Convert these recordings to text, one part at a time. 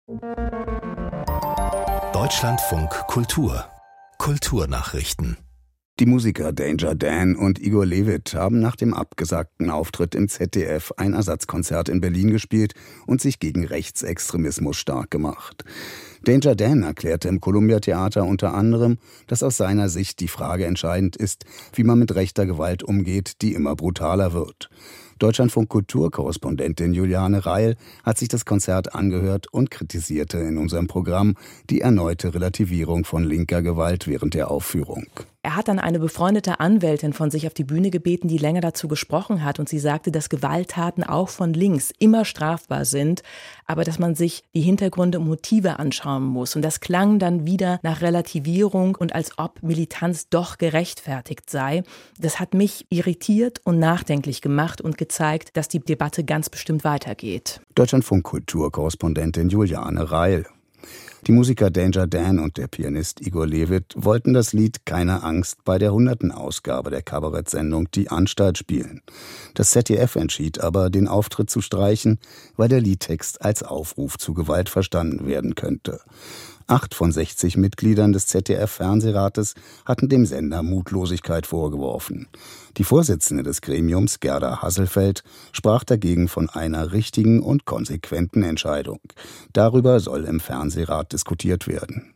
Deutschlandfunk Kultur. Kulturnachrichten. Die Musiker Danger Dan und Igor Levit haben nach dem abgesagten Auftritt im ZDF ein Ersatzkonzert in Berlin gespielt und sich gegen Rechtsextremismus stark gemacht. Danger Dan erklärte im Columbia Theater unter anderem, dass aus seiner Sicht die Frage entscheidend ist, wie man mit rechter Gewalt umgeht, die immer brutaler wird. Deutschlandfunk-Kulturkorrespondentin Juliane Reil hat sich das Konzert angehört und kritisierte in unserem Programm die erneute Relativierung von linker Gewalt während der Aufführung. Er hat dann eine befreundete Anwältin von sich auf die Bühne gebeten, die länger dazu gesprochen hat. Und sie sagte, dass Gewalttaten auch von links immer strafbar sind, aber dass man sich die Hintergründe und Motive anschauen muss. Und das klang dann wieder nach Relativierung und als ob Militanz doch gerechtfertigt sei. Das hat mich irritiert und nachdenklich gemacht und gezeigt, dass die Debatte ganz bestimmt weitergeht. Deutschlandfunk-Kulturkorrespondentin Juliane Reil. Die Musiker Danger Dan und der Pianist Igor Levit wollten das Lied Keine Angst bei der 100. Ausgabe der Kabarettsendung Die Anstalt spielen. Das ZDF entschied aber, den Auftritt zu streichen, weil der Liedtext als Aufruf zu Gewalt verstanden werden könnte. 8 von 60 Mitgliedern des ZDF-Fernsehrates hatten dem Sender Mutlosigkeit vorgeworfen. Die Vorsitzende des Gremiums, Gerda Hasselfeld, sprach dagegen von einer richtigen und konsequenten Entscheidung. Darüber soll im Fernsehrat diskutiert werden.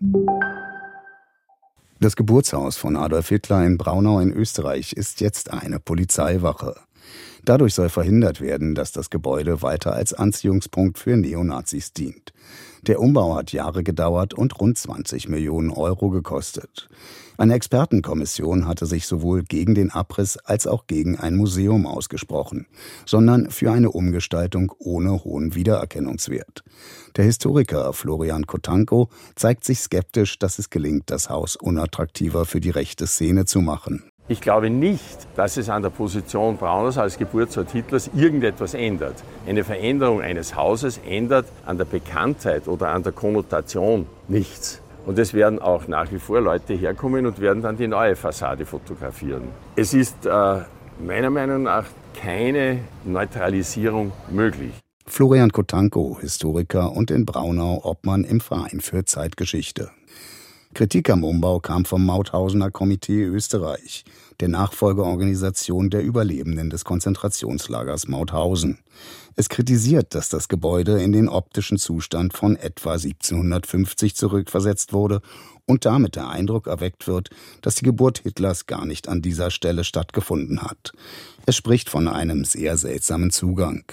Das Geburtshaus von Adolf Hitler in Braunau in Österreich ist jetzt eine Polizeiwache. Dadurch soll verhindert werden, dass das Gebäude weiter als Anziehungspunkt für Neonazis dient. Der Umbau hat Jahre gedauert und rund 20 Millionen Euro gekostet. Eine Expertenkommission hatte sich sowohl gegen den Abriss als auch gegen ein Museum ausgesprochen, sondern für eine Umgestaltung ohne hohen Wiedererkennungswert. Der Historiker Florian Kotanko zeigt sich skeptisch, dass es gelingt, das Haus unattraktiver für die rechte Szene zu machen. Ich glaube nicht, dass es an der Position Braunaus als Geburtsort Hitlers irgendetwas ändert. Eine Veränderung eines Hauses ändert an der Bekanntheit oder an der Konnotation nichts. Und es werden auch nach wie vor Leute herkommen und werden dann die neue Fassade fotografieren. Es ist meiner Meinung nach keine Neutralisierung möglich. Florian Kotanko, Historiker und in Braunau Obmann im Verein für Zeitgeschichte. Kritik am Umbau kam vom Mauthausener Komitee Österreich, der Nachfolgeorganisation der Überlebenden des Konzentrationslagers Mauthausen. Es kritisiert, dass das Gebäude in den optischen Zustand von etwa 1750 zurückversetzt wurde und damit der Eindruck erweckt wird, dass die Geburt Hitlers gar nicht an dieser Stelle stattgefunden hat. Es spricht von einem sehr seltsamen Zugang.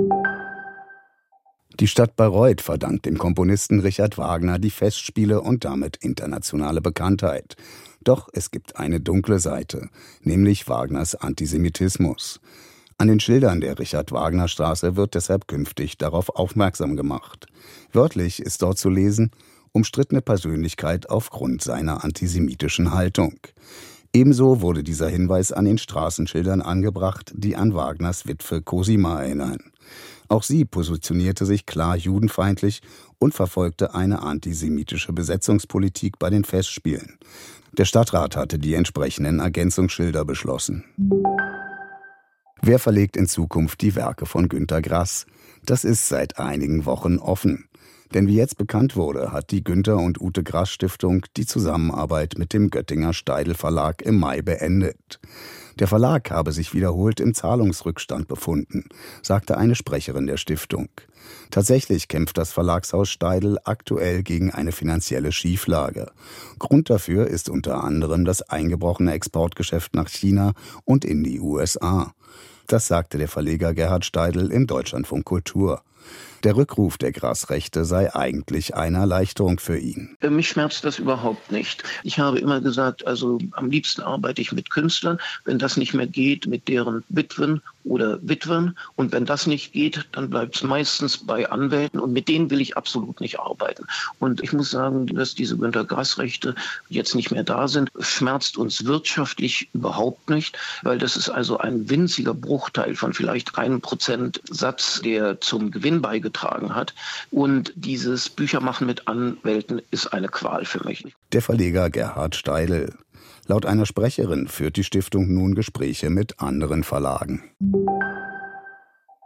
Die Stadt Bayreuth verdankt dem Komponisten Richard Wagner die Festspiele und damit internationale Bekanntheit. Doch es gibt eine dunkle Seite, nämlich Wagners Antisemitismus. An den Schildern der Richard-Wagner-Straße wird deshalb künftig darauf aufmerksam gemacht. Wörtlich ist dort zu lesen: umstrittene Persönlichkeit aufgrund seiner antisemitischen Haltung. Ebenso wurde dieser Hinweis an den Straßenschildern angebracht, die an Wagners Witwe Cosima erinnern. Auch sie positionierte sich klar judenfeindlich und verfolgte eine antisemitische Besetzungspolitik bei den Festspielen. Der Stadtrat hatte die entsprechenden Ergänzungsschilder beschlossen. Wer verlegt in Zukunft die Werke von Günter Grass? Das ist seit einigen Wochen offen. Denn wie jetzt bekannt wurde, hat die Günter und Ute Grass Stiftung die Zusammenarbeit mit dem Göttinger Steidl Verlag im Mai beendet. Der Verlag habe sich wiederholt im Zahlungsrückstand befunden, sagte eine Sprecherin der Stiftung. Tatsächlich kämpft das Verlagshaus Steidl aktuell gegen eine finanzielle Schieflage. Grund dafür ist unter anderem das eingebrochene Exportgeschäft nach China und in die USA. Das sagte der Verleger Gerhard Steidl im Deutschlandfunk Kultur. Der Rückruf der Grass-Rechte sei eigentlich eine Erleichterung für ihn. Mich schmerzt das überhaupt nicht. Ich habe immer gesagt, also am liebsten arbeite ich mit Künstlern. Wenn das nicht mehr geht, mit deren Witwen oder Witwen. Und wenn das nicht geht, dann bleibt es meistens bei Anwälten. Und mit denen will ich absolut nicht arbeiten. Und ich muss sagen, dass diese Günter Grass-Rechte jetzt nicht mehr da sind, schmerzt uns wirtschaftlich überhaupt nicht. Weil das ist also ein winziger Bruchteil von vielleicht 1% Satz, der zum Gewinn beigetragen hat. Und dieses Büchermachen mit Anwälten ist eine Qual für mich. Der Verleger Gerhard Steidl. Laut einer Sprecherin führt die Stiftung nun Gespräche mit anderen Verlagen.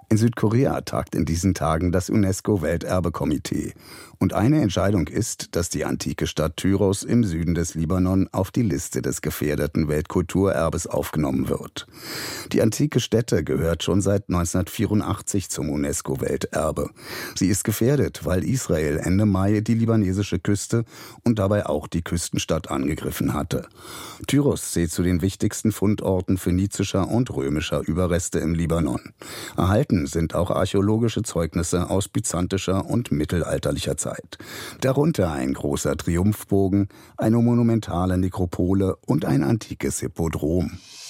In Südkorea tagt in diesen Tagen das UNESCO-Welterbekomitee. Und eine Entscheidung ist, dass die antike Stadt Tyros im Süden des Libanon auf die Liste des gefährdeten Weltkulturerbes aufgenommen wird. Die antike Stätte gehört schon seit 1984 zum UNESCO-Welterbe. Sie ist gefährdet, weil Israel Ende Mai die libanesische Küste und dabei auch die Küstenstadt angegriffen hatte. Tyros zählt zu den wichtigsten Fundorten phönizischer und römischer Überreste im Libanon. Erhalten sind auch archäologische Zeugnisse aus byzantischer und mittelalterlicher Zeit. Darunter ein großer Triumphbogen, eine monumentale Nekropole und ein antikes Hippodrom.